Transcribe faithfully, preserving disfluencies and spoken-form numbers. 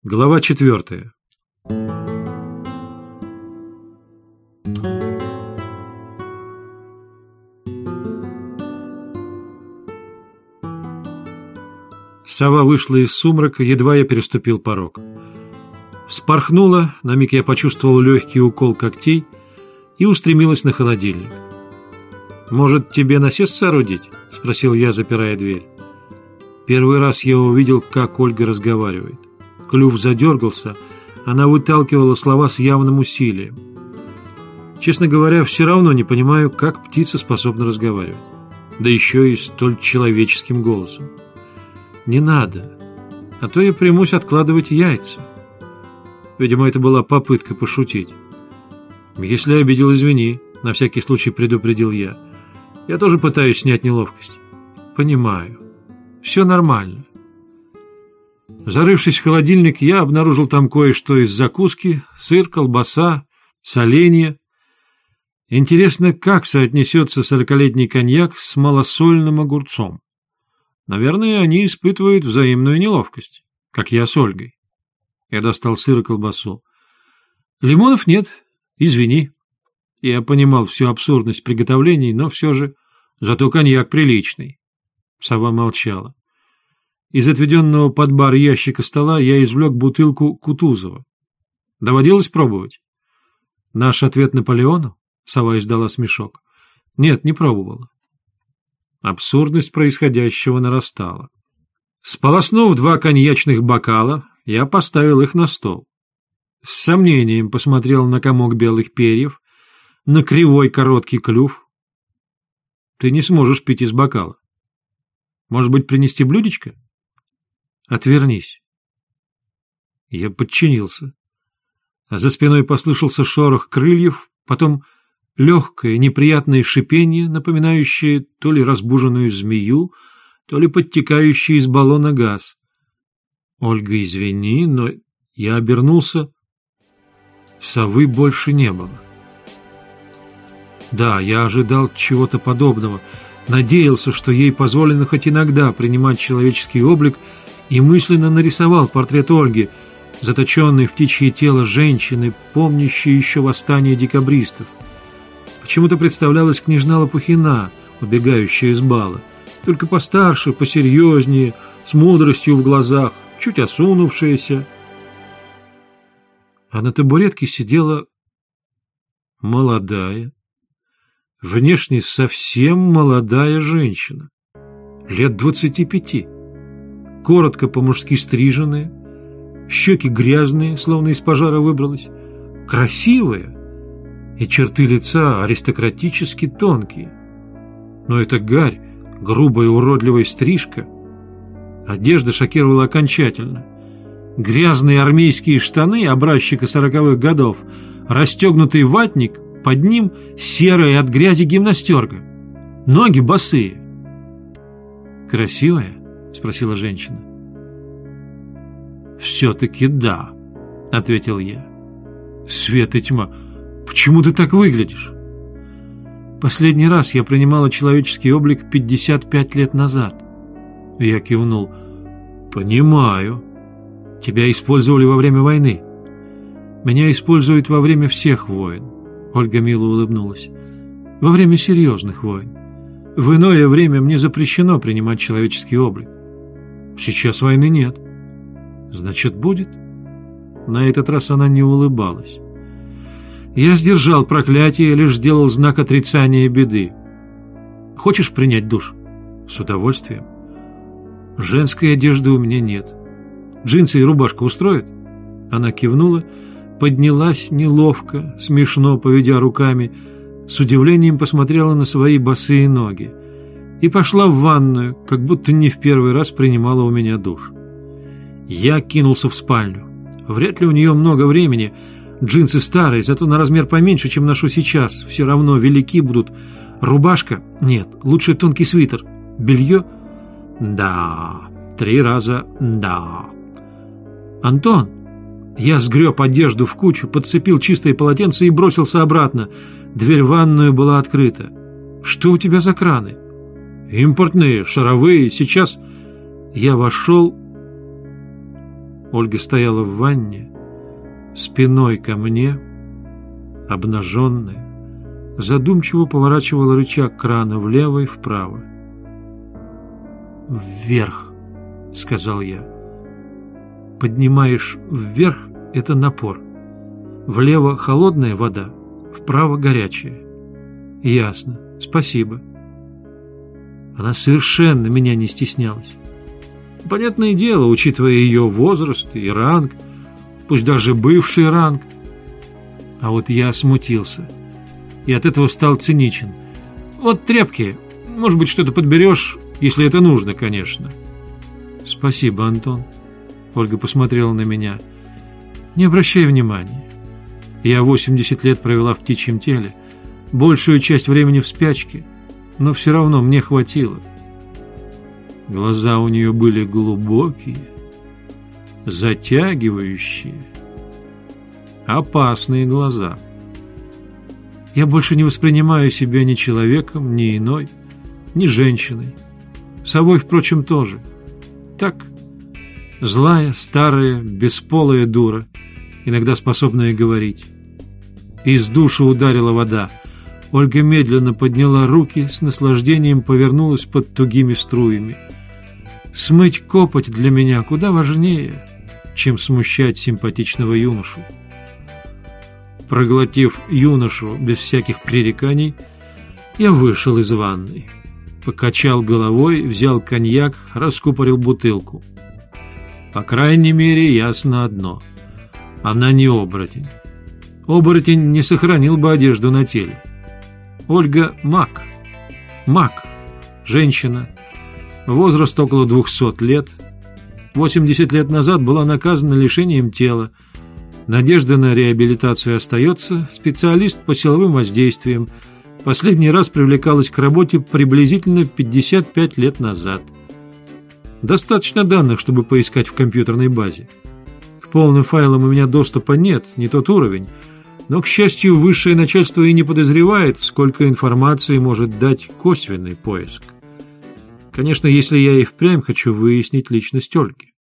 Глава четвертая. Сова вышла из сумрака, едва я переступил порог. Вспорхнула, на миг я почувствовал легкий укол когтей и устремилась на холодильник. «Может, тебе насест соорудить?» — спросил я, запирая дверь. Первый раз я увидел, как Ольга разговаривает. Клюв задергался, она выталкивала слова с явным усилием. Честно говоря, все равно не понимаю, как птица способна разговаривать. Да еще и столь человеческим голосом. Не надо, а то я примусь откладывать яйца. Видимо, это была попытка пошутить. Если обидел, извини, на всякий случай предупредил я. Я тоже пытаюсь снять неловкость. Понимаю. Все нормально. Зарывшись в холодильник, я обнаружил там кое-что из закуски: сыр, колбаса, соленья. Интересно, как соотнесется сорокалетний коньяк с малосольным огурцом. Наверное, они испытывают взаимную неловкость, как я с Ольгой. Я достал сыр и колбасу. Лимонов нет, извини. Я понимал всю абсурдность приготовлений, но все же... Зато коньяк приличный. Сова молчала. Из отведенного под бар ящика стола я извлек бутылку Кутузова. Доводилось пробовать? Наш ответ Наполеону? Сова издала смешок. Нет, не пробовала. Абсурдность происходящего нарастала. Сполоснув два коньячных бокала, я поставил их на стол. С сомнением посмотрел на комок белых перьев, на кривой короткий клюв. Ты не сможешь пить из бокала. Может быть, принести блюдечко? Отвернись. Я подчинился. А за спиной послышался шорох крыльев, потом легкое неприятное шипение, напоминающее то ли разбуженную змею, то ли подтекающий из баллона газ. Ольга, извини, но я обернулся. Совы больше не было. Да, я ожидал чего-то подобного, надеялся, что ей позволено хоть иногда принимать человеческий облик, и мысленно нарисовал портрет Ольги, заточенной в птичье тело женщины, помнящей еще восстание декабристов. Почему-то представлялась княжна Лопухина, убегающая из бала, только постарше, посерьезнее, с мудростью в глазах, чуть осунувшаяся. А на табуретке сидела молодая, внешне совсем молодая женщина, лет двадцати пяти, коротко по-мужски стриженная, щеки грязные, словно из пожара выбралась, красивая, и черты лица аристократически тонкие. Но это гарь, грубая уродливая стрижка. Одежда шокировала окончательно. Грязные армейские штаны образчика сороковых годов, расстегнутый ватник, под ним серая от грязи гимнастерка, ноги босые. «Красивая?» — спросила женщина. «Все-таки да», — ответил я. «Свет и тьма, почему ты так выглядишь?» «Последний раз я принимала человеческий облик пятьдесят пять лет назад». Я кивнул. «Понимаю. Тебя использовали во время войны. Меня используют во время всех войн». Ольга мило улыбнулась. «Во время серьезных войн. В иное время мне запрещено принимать человеческий облик. Сейчас войны нет. Значит, будет?» На этот раз она не улыбалась. Я сдержал проклятие, лишь сделал знак отрицания беды. «Хочешь принять душ?» «С удовольствием». «Женской одежды у меня нет. Джинсы и рубашка устроят?» Она кивнула, поднялась неловко, смешно поведя руками, с удивлением посмотрела на свои босые ноги и пошла в ванную, как будто не в первый раз принимала у меня душ. Я кинулся в спальню. Вряд ли у нее много времени. Джинсы старые, зато на размер поменьше, чем ношу сейчас. Все равно велики будут. Рубашка? Нет, лучше тонкий свитер. Белье? Да. Три раза да. «Антон!» Я сгреб одежду в кучу, подцепил чистое полотенце и бросился обратно. Дверь в ванную была открыта. «Что у тебя за краны?» «Импортные, шаровые. Сейчас...» Я вошел Ольга стояла в ванне, спиной ко мне, обнаженная, задумчиво поворачивала рычаг крана влево и вправо. «Вверх», — сказал я. «Поднимаешь вверх — это напор. Влево холодная вода, вправо горячая». «Ясно. Спасибо». Она совершенно меня не стеснялась. Понятное дело, учитывая ее возраст и ранг, пусть даже бывший ранг. А вот я смутился и от этого стал циничен. «Вот тряпки, может быть, что-то подберешь, если это нужно, конечно». «Спасибо, Антон». Ольга посмотрела на меня. «Не обращай внимания. Я восемьдесят лет провела в птичьем теле, большую часть времени в спячке, но все равно мне хватило». Глаза у нее были глубокие, затягивающие, опасные глаза. Я больше не воспринимаю себя ни человеком, ни иной, ни женщиной. Собой, впрочем, тоже. Так, злая, старая, бесполая дура, иногда способная говорить. Из душа ударила вода. Ольга медленно подняла руки, с наслаждением повернулась под тугими струями. Смыть копоть для меня куда важнее, чем смущать симпатичного юношу. Проглотив юношу без всяких пререканий, я вышел из ванной, покачал головой, взял коньяк, раскупорил бутылку. По крайней мере, ясно одно: она не оборотень. Оборотень не сохранил бы одежду на теле. Ольга — маг. Маг. Женщина. Возраст около двухсот лет. восемьдесят лет назад была наказана лишением тела. Надежда на реабилитацию остается. Специалист по силовым воздействиям. Последний раз привлекалась к работе приблизительно пятьдесят пять лет назад. Достаточно данных, чтобы поискать в компьютерной базе. К полным файлам у меня доступа нет, не тот уровень. Но, к счастью, высшее начальство и не подозревает, сколько информации может дать косвенный поиск. Конечно, если я и впрямь хочу выяснить личность Ольги.